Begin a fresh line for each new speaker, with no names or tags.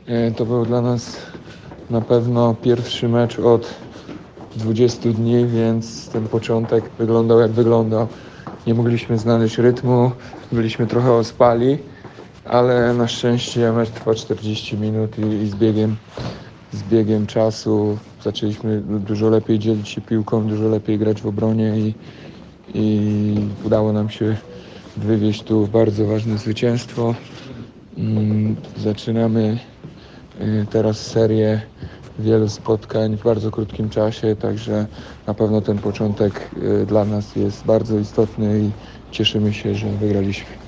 To był dla nas na pewno pierwszy mecz od 20 dni, więc ten początek wyglądał jak wyglądał. Nie mogliśmy znaleźć rytmu, byliśmy trochę ospali, ale na szczęście mecz trwa 40 minut i z biegiem czasu zaczęliśmy dużo lepiej dzielić się piłką, dużo lepiej grać w obronie i udało nam się wywieźć tu bardzo ważne zwycięstwo. Zaczynamy teraz serię wielu spotkań w bardzo krótkim czasie, także na pewno ten początek dla nas jest bardzo istotny i cieszymy się, że wygraliśmy.